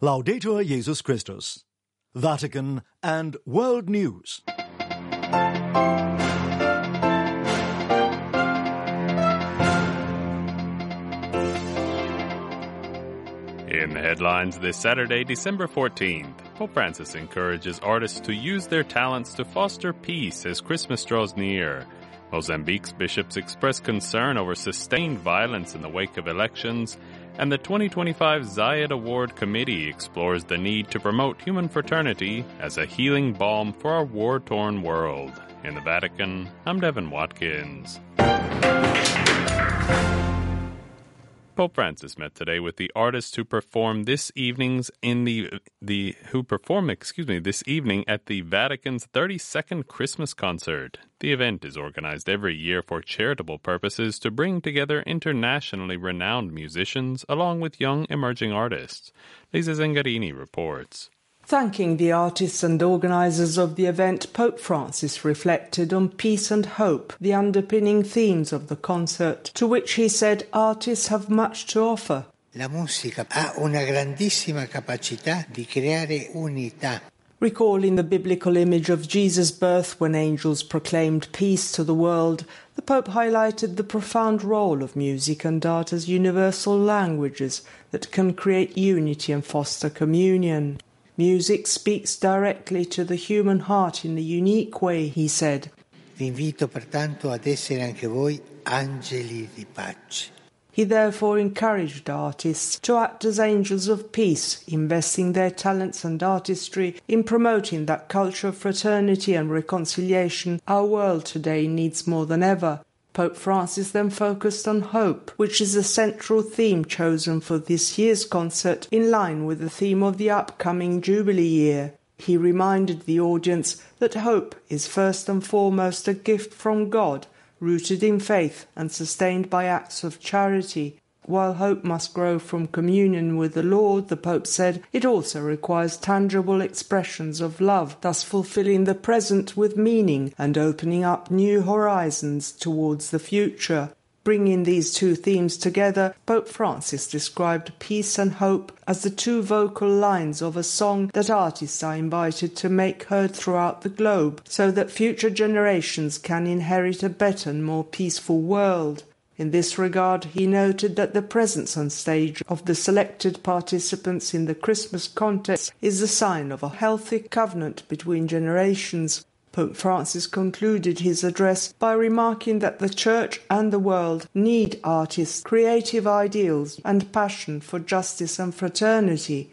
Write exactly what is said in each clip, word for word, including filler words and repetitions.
Laudetur Jesus Christus. Vatican and World News. In the headlines this Saturday, December fourteenth, Pope Francis encourages artists to use their talents to foster peace as Christmas draws near. Mozambique's bishops express concern over sustained violence in the wake of elections, and the twenty twenty-five Zayed Award Committee explores the need to promote human fraternity as a healing balm for our war-torn world. In the Vatican, I'm Devin Watkins. Pope Francis met today with the artists who perform this evening's in the the who perform excuse me this evening at the Vatican's thirty-second Christmas concert. The event is organized every year for charitable purposes to bring together internationally renowned musicians along with young emerging artists. Lisa Zengarini reports. Thanking the artists and organisers of the event, Pope Francis reflected on peace and hope, the underpinning themes of the concert, to which he said artists have much to offer. La musica ha una grandissima capacità di creare unità. Recalling the biblical image of Jesus' birth when angels proclaimed peace to the world, the Pope highlighted the profound role of music and art as universal languages that can create unity and foster communion. Music speaks directly to the human heart in a unique way, he said. Vi invito pertanto ad essere anche voi angeli di pace. He therefore encouraged artists to act as angels of peace, investing their talents and artistry in promoting that culture of fraternity and reconciliation our world today needs more than ever. Pope Francis then focused on hope, which is the central theme chosen for this year's concert, in line with the theme of the upcoming Jubilee year. He reminded the audience that hope is first and foremost a gift from God, rooted in faith and sustained by acts of charity. While hope must grow from communion with the Lord, the Pope said, it also requires tangible expressions of love, thus fulfilling the present with meaning and opening up new horizons towards the future. Bringing these two themes together, Pope Francis described peace and hope as the two vocal lines of a song that artists are invited to make heard throughout the globe, so that future generations can inherit a better and more peaceful world. In this regard, he noted that the presence on stage of the selected participants in the Christmas contest is a sign of a healthy covenant between generations. Pope Francis concluded his address by remarking that the Church and the world need artists, creative ideals, and passion for justice and fraternity.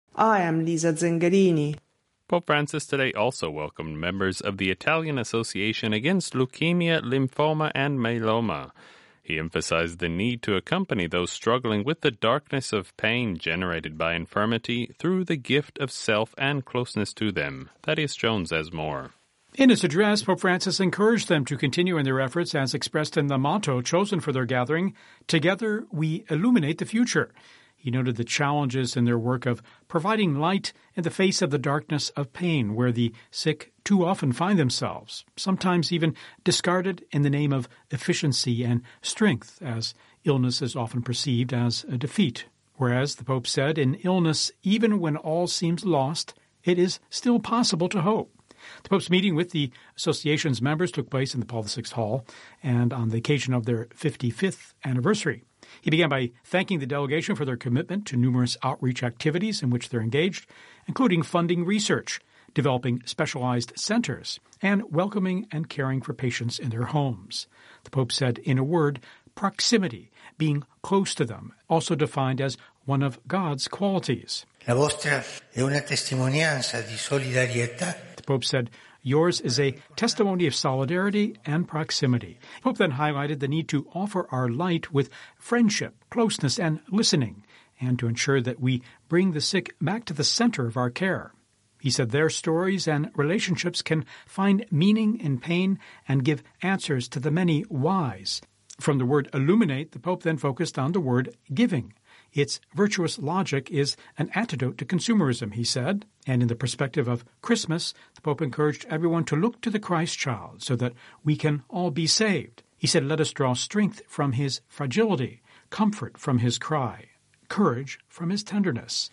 I am Lisa Zengarini. Pope Francis today also welcomed members of the Italian Association Against Leukemia, Lymphoma, and Myeloma. He emphasized the need to accompany those struggling with the darkness of pain generated by infirmity through the gift of self and closeness to them. Thaddeus Jones has more. In his address, Pope Francis encouraged them to continue in their efforts as expressed in the motto chosen for their gathering, Together we illuminate the future. He noted the challenges in their work of providing light in the face of the darkness of pain, where the sick too often find themselves, sometimes even discarded in the name of efficiency and strength, as illness is often perceived as a defeat. Whereas, the Pope said, in illness, even when all seems lost, it is still possible to hope. The Pope's meeting with the association's members took place in the Paul the Sixth Hall, and on the occasion of their fifty-fifth anniversary. He began by thanking the delegation for their commitment to numerous outreach activities in which they're engaged, including funding research, developing specialized centers, and welcoming and caring for patients in their homes. The Pope said, in a word, proximity, being close to them, also defined as one of God's qualities. La vostra è una testimonianza di solidarietà. The Pope said, yours is a testimony of solidarity and proximity. The Pope then highlighted the need to offer our light with friendship, closeness, and listening, and to ensure that we bring the sick back to the center of our care. He said their stories and relationships can find meaning in pain and give answers to the many whys. From the word illuminate, the Pope then focused on the word giving. Its virtuous logic is an antidote to consumerism, he said. And in the perspective of Christmas, the Pope encouraged everyone to look to the Christ child so that we can all be saved. He said, let us draw strength from his fragility, comfort from his cry, courage from his tenderness.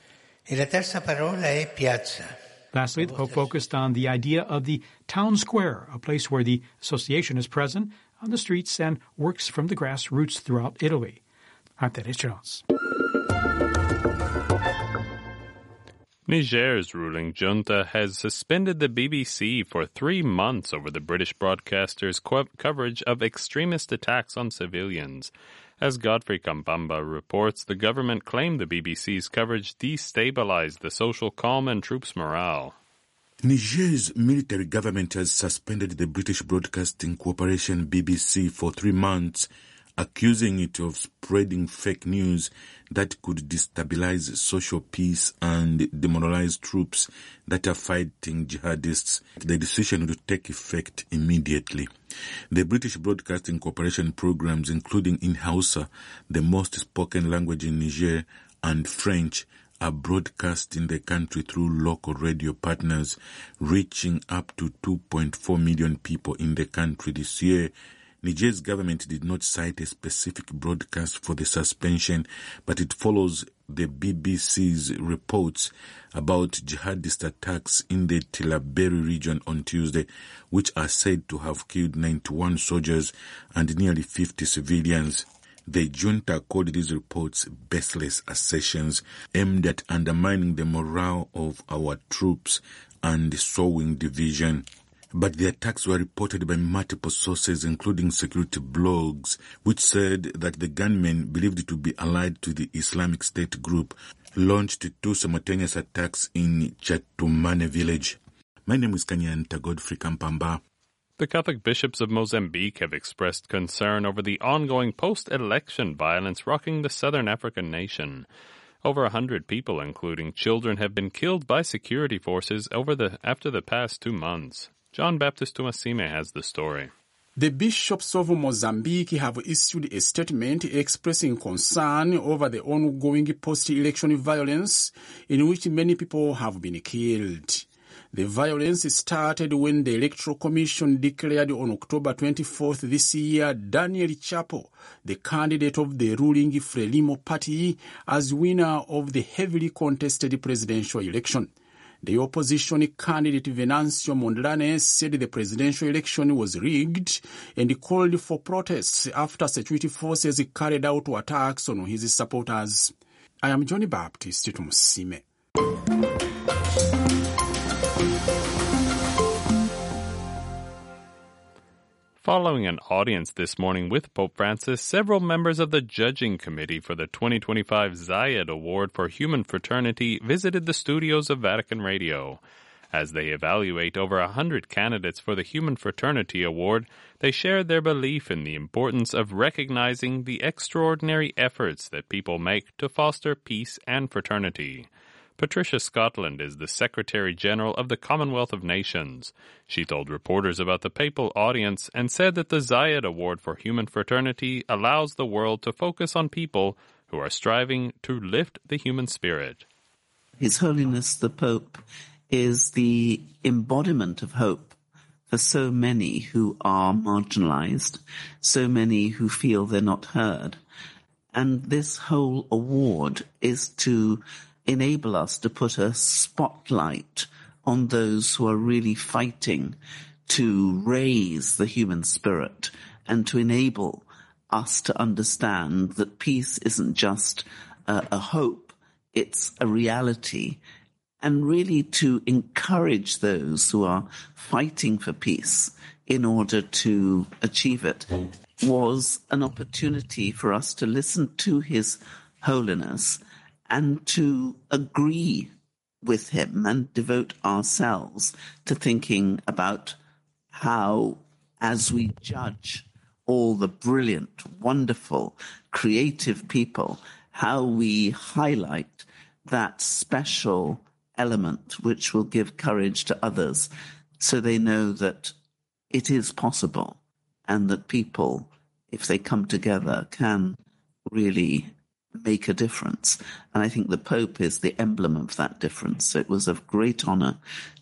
E la terza parola è piazza. Lastly, the Pope focused on the idea of the town square, a place where the association is present on the streets and works from the grassroots throughout Italy. I'm Dennis Jones. Niger's ruling junta has suspended the B B C for three months over the British broadcaster's co- coverage of extremist attacks on civilians. As Godfrey Kampamba reports, the government claimed the B B C's coverage destabilized the social calm and troops' morale. Niger's military government has suspended the British Broadcasting Corporation B B C for three months, accusing it of spreading fake news that could destabilize social peace and demoralize troops that are fighting jihadists. The decision will take effect immediately. The British Broadcasting Corporation programs, including in Hausa, the most spoken language in Niger, and French, are broadcast in the country through local radio partners, reaching up to two point four million people in the country this year. Niger's government did not cite a specific broadcast for the suspension, but it follows the B B C's reports about jihadist attacks in the Tillaberi region on Tuesday, which are said to have killed ninety-one soldiers and nearly fifty civilians. The junta called these reports baseless assertions aimed at undermining the morale of our troops and sowing division. But the attacks were reported by multiple sources, including security blogs, which said that the gunmen, believed to be allied to the Islamic State group, launched two simultaneous attacks in Chatumane village. My name is Kanyanta Godfrey Kampamba. The Catholic bishops of Mozambique have expressed concern over the ongoing post-election violence rocking the southern African nation. Over a hundred people, including children, have been killed by security forces over the after the past two months. John Baptist Tumasime has the story. The bishops of Mozambique have issued a statement expressing concern over the ongoing post-election violence in which many people have been killed. The violence started when the Electoral Commission declared on October twenty-fourth this year Daniel Chapo, the candidate of the ruling Frelimo party, as winner of the heavily contested presidential election. The opposition candidate Venancio Mondlane said the presidential election was rigged and called for protests after security forces carried out attacks on his supporters. I am Johnny Baptist Tumusime. Following an audience this morning with Pope Francis, several members of the judging committee for the twenty twenty-five Zayed Award for Human Fraternity visited the studios of Vatican Radio. As they evaluate over a hundred candidates for the Human Fraternity Award, they shared their belief in the importance of recognizing the extraordinary efforts that people make to foster peace and fraternity. Patricia Scotland is the Secretary-General of the Commonwealth of Nations. She told reporters about the papal audience and said that the Zayed Award for Human Fraternity allows the world to focus on people who are striving to lift the human spirit. His Holiness the Pope is the embodiment of hope for so many who are marginalized, so many who feel they're not heard. And this whole award is to enable us to put a spotlight on those who are really fighting to raise the human spirit and to enable us to understand that peace isn't just a, a hope, it's a reality, and really to encourage those who are fighting for peace in order to achieve it was an opportunity for us to listen to His Holiness and to agree with him and devote ourselves to thinking about how, as we judge all the brilliant, wonderful, creative people, how we highlight that special element which will give courage to others so they know that it is possible and that people, if they come together, can really make a difference. And I think the Pope is the emblem of that difference. So it was a great honor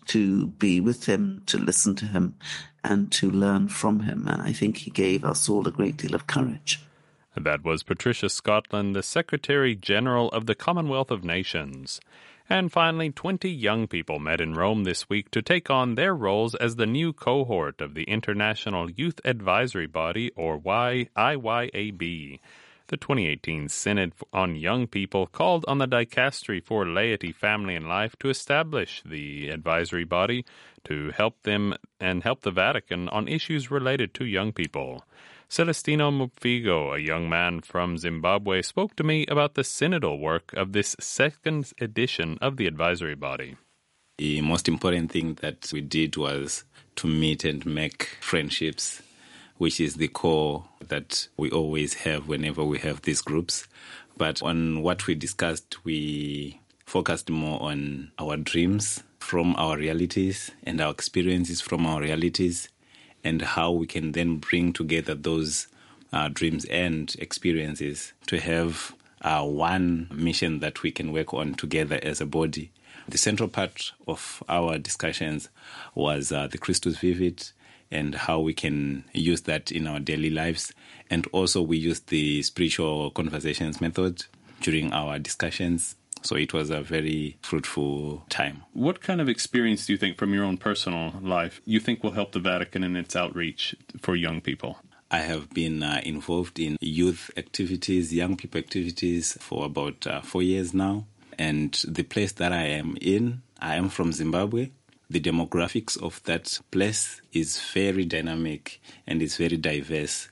to be with him, to listen to him, and to learn from him. And I think he gave us all a great deal of courage. That was Patricia Scotland, the Secretary-General of the Commonwealth of Nations. And finally, twenty young people met in Rome this week to take on their roles as the new cohort of the International Youth Advisory Body, or I Y A B. The twenty eighteen Synod on Young People called on the Dicastery for Laity, Family and Life to establish the advisory body to help them and help the Vatican on issues related to young people. Celestino Mupfigo, a young man from Zimbabwe, spoke to me about the synodal work of this second edition of the advisory body. The most important thing that we did was to meet and make friendships, which is the core that we always have whenever we have these groups. But on what we discussed, we focused more on our dreams from our realities and our experiences from our realities, and how we can then bring together those uh, dreams and experiences to have uh, one mission that we can work on together as a body. The central part of our discussions was uh, the Christus Vivit, and how we can use that in our daily lives. And also we used the spiritual conversations method during our discussions. So it was a very fruitful time. What kind of experience do you think from your own personal life you think will help the Vatican in its outreach for young people? I have been uh, involved in youth activities, young people activities for about uh, four years now. And the place that I am in, I am from Zimbabwe. The demographics of that place is very dynamic and is very diverse.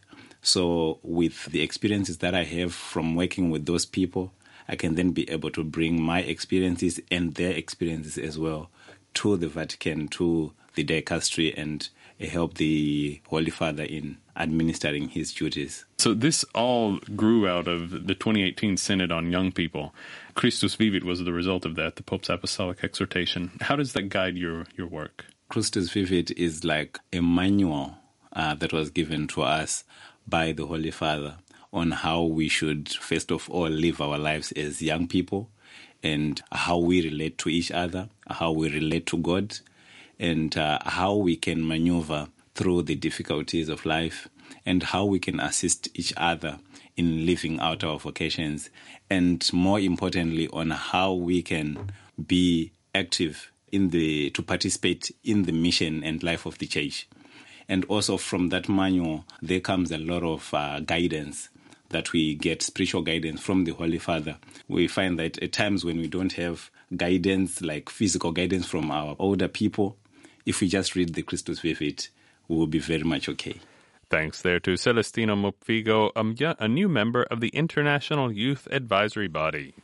So with the experiences that I have from working with those people, I can then be able to bring my experiences and their experiences as well to the Vatican, to the dicastery, and help the Holy Father in administering his duties. So this all grew out of the twenty eighteen Synod on Young People. Christus Vivit was the result of that, the Pope's Apostolic Exhortation. How does that guide your, your work? Christus Vivit is like a manual uh, that was given to us by the Holy Father on how we should, first of all, live our lives as young people, and how we relate to each other, how we relate to God, and uh, how we can maneuver through the difficulties of life, and how we can assist each other in living out our vocations, and more importantly, on how we can be active in the to participate in the mission and life of the church. And also from that manual, there comes a lot of uh, guidance that we get, spiritual guidance from the Holy Father. We find that at times when we don't have guidance, like physical guidance from our older people, if we just read the Christus Vivit, we will be very much okay. Thanks there to Celestino Mupfigo, a, a new member of the International Youth Advisory Body.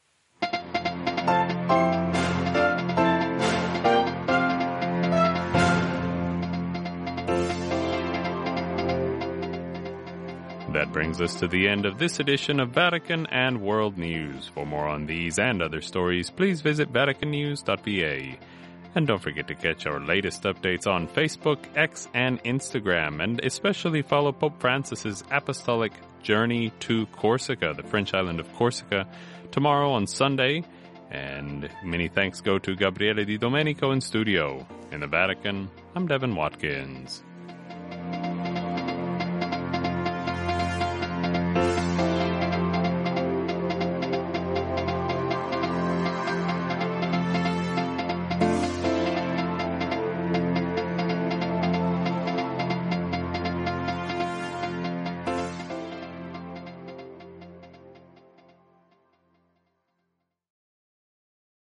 That brings us to the end of this edition of Vatican and World News. For more on these and other stories, please visit vatican news dot v a. And don't forget to catch our latest updates on Facebook, X, and Instagram, and especially follow Pope Francis's apostolic journey to Corsica, the French island of Corsica, tomorrow on Sunday. And many thanks go to Gabriele Di Domenico in studio. In the Vatican, I'm Devin Watkins.